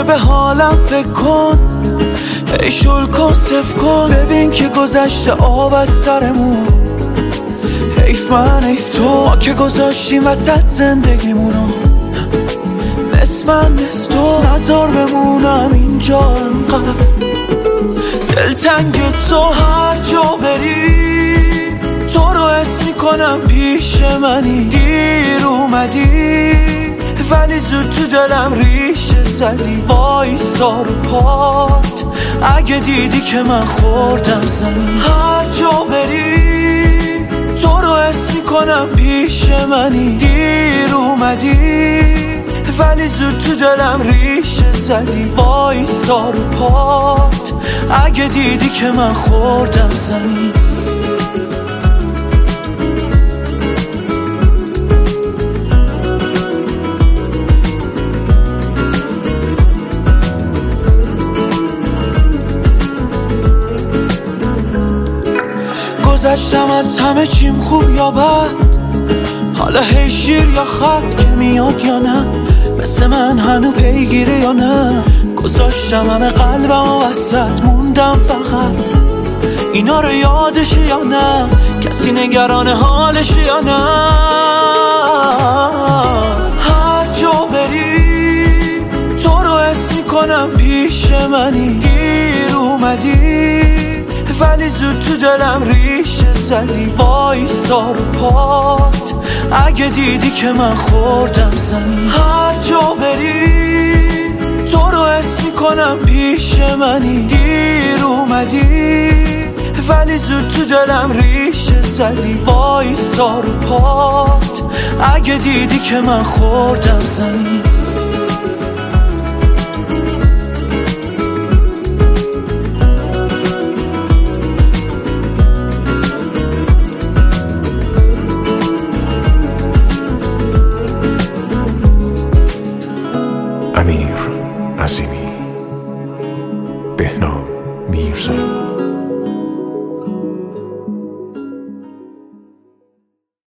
همیشه به حالم فکر کن، ای شل کن صف کن، ببین که گذشته آب از سرمون. حیف من حیف تو، ما که گذاشتیم وسط زندگیمونو، نصف من نصف تو، نذار بمونم اینجا انقدر دلتنگ تو. هر جا بری تو رو حس میکنم پیش منی، دیر اومدی ولی زود تو دلم ریشه زدی. وایسا رو پات اگه دیدی که من خوردم زمین. هر جا بری تو رو حس میکنم پیش منی، دیر اومدی ولی زود تو دلم ریشه زدی. وایسا رو پات اگه دیدی که من خوردم زمین. گذشتم از همه چیم خوب یا بد، حالا هی شیر یا خط که میاد یا نه، مثل من هنو پیگیره یا نه. گذاشتم همه قلبم و وسط موندم فقط اینا رو یادشه یا نه، کسی نگران حالشه یا نه. هر جا بری تو رو حس میکنم پیش منی، دیر اومدی ولی زود تو دلم ریشه زدی. وایسا رو پات اگه دیدی که من خوردم زمین. هر جا بری تو رو حس میکنم پیش منی، دیر اومدی ولی زود تو دلم ریشه زدی. وایسا رو پات اگه دیدی که من خوردم زمین. امیر عظیمی، بهنام میرزایی.